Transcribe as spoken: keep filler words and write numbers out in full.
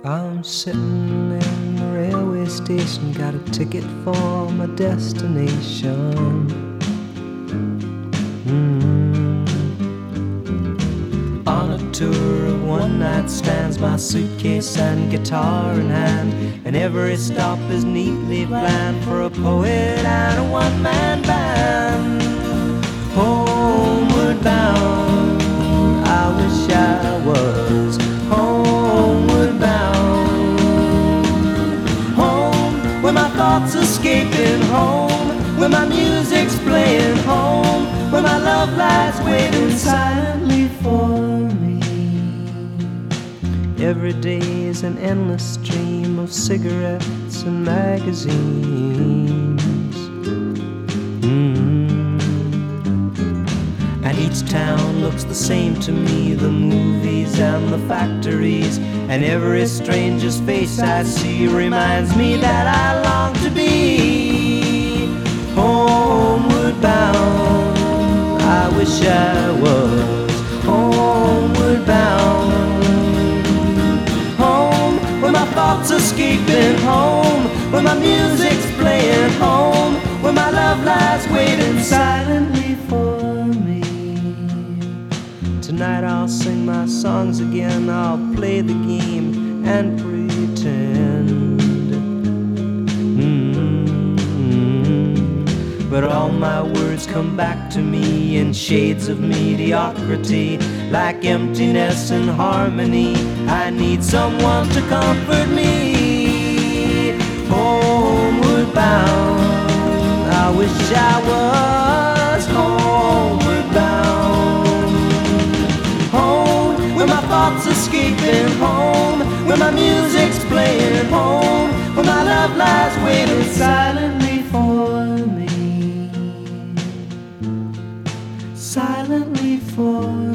I'm sitting in the railway station, got a ticket for my destination. Mm. On a tour of one-night stands, my suitcase and guitar in hand, and every stop is neatly planned for a poet and a one-man band. Homeward bound, I wish I was homeward bound. Home, where my thoughts escaping, home where my music's playing, home where my love lies waiting silently for me. Every day is an endless stream of cigarettes and magazines. Mm-hmm. And each town looks the same to me, the movies and the factories, and every stranger's face I see reminds me that I long to be homeward bound. I wish I was homeward bound. Home, where my thoughts escaping, home where my music's playing, home where my love lies waiting silently for me. Tonight I'll sing my songs again, I'll play the game and pretend. Mm-hmm. But all my words come back to me in shades of mediocrity, like emptiness and harmony. I need someone to comfort me. Homeward bound, I wish I was homeward bound. Home, where my thoughts escaping, home where my music's playing, home where my love lies waiting silently for me. Silently for me.